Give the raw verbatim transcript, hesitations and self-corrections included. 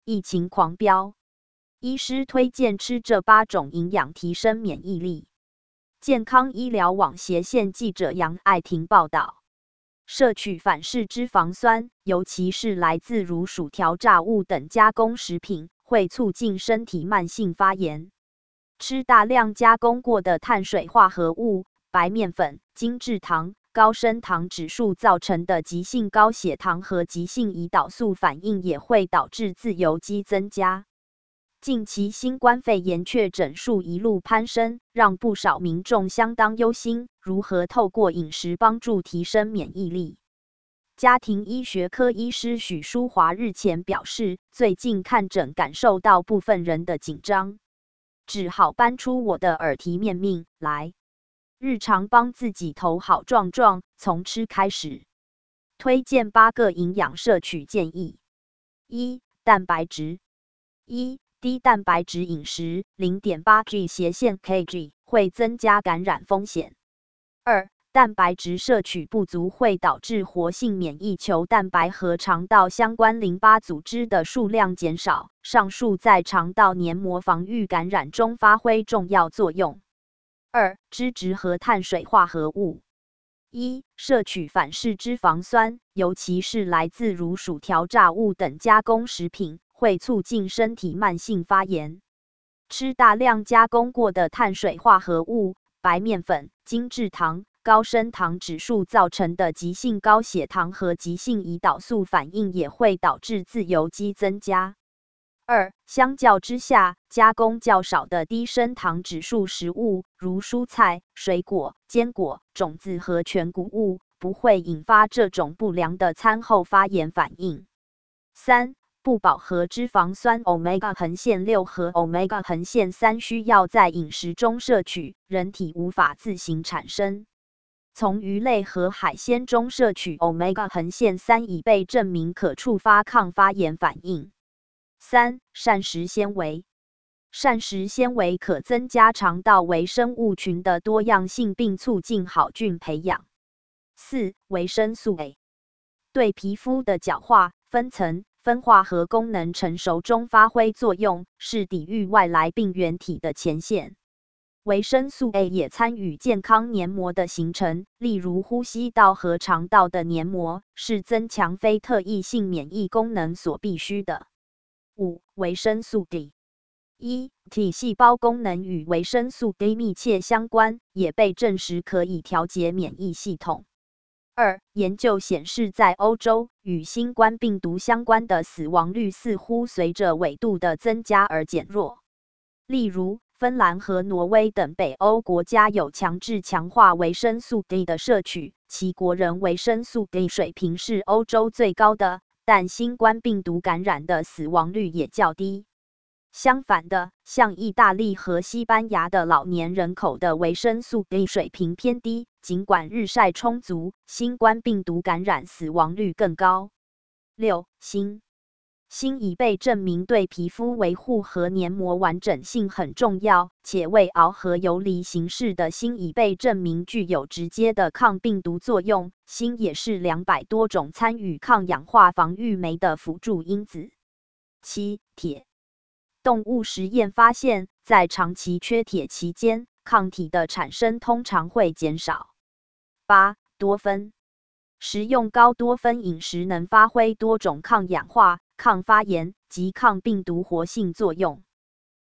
疫情狂飙。医师推荐吃这八种营养提升免疫力。健康医疗网斜线记者杨爱婷报道。摄取反式脂肪酸，尤其是来自如薯条、炸物等加工食品，会促进身体慢性发炎。吃大量加工过的碳水化合物、白面粉、精制糖、高升糖指数造成的急性高血糖和急性胰岛素反应，也会导致自由基增加。近期新冠肺炎确诊数一路攀升，让不少民众相当忧心，如何透过饮食帮助提升免疫力？家庭医学科医师许淑华日前表示，最近看诊感受到部分人的紧张，只好搬出我的耳提面命来，日常帮自己头好壮壮，从吃开始。推荐八个营养摄取建议：一、蛋白质。一、低蛋白质饮食 零点八 G 斜线 kg 会增加感染风险。二、蛋白质摄取不足会导致活性免疫球蛋白和肠道相关淋巴组织的数量减少，上述在肠道黏膜防御感染中发挥重要作用。二、脂质和碳水化合物。一、摄取反式脂肪酸，尤其是来自如薯条、炸物等加工食品，会促进身体慢性发炎。吃大量加工过的碳水化合物、白面粉、精制糖、高升糖指数造成的急性高血糖和急性胰岛素反应，也会导致自由基增加。二、相较之下，加工较少的低升糖指数食物，如蔬菜、水果、坚果、种子和全谷物，不会引发这种不良的餐后发炎反应。三、不饱和脂肪酸 omega 横线六和 omega 横线三需要在饮食中摄取，人体无法自行产生。从鱼类和海鲜中摄取 omega 横线三已被证明可触发抗发炎反应。三、膳食纤维。膳食纤维可增加肠道微生物群的多样性，并促进好菌培养。四、维生素 A 对皮肤的角化、分层、分化和功能成熟中发挥作用，是抵御外来病原体的前线。维生素 A 也参与健康黏膜的形成，例如呼吸道和肠道的黏膜，是增强非特异性免疫功能所必须的。五、维生素 D。一、体细胞功能与维生素 D 密切相关，也被证实可以调节免疫系统。二、研究显示，在欧洲，与新冠病毒相关的死亡率似乎随着纬度的增加而减弱。例如，芬兰和挪威等北欧国家有强制强化维生素 D 的摄取，其国人维生素 D 水平是欧洲最高的，但新冠病毒感染的死亡率也较低。相反的，像意大利和西班牙的老年人口的维生素 D 水平偏低，尽管日晒充足，新冠病毒感染死亡率更高。六、锌。锌已被证明对皮肤维护和黏膜完整性很重要，且胃熬和游离形式的锌已被证明具有直接的抗病毒作用。锌也是两百多种参与抗氧化防御酶的辅助因子。七、铁。动物实验发现，在长期缺铁期间，抗体的产生通常会减少。八、多酚。食用高多酚饮食能发挥多种抗氧化、抗发炎及抗病毒活性作用。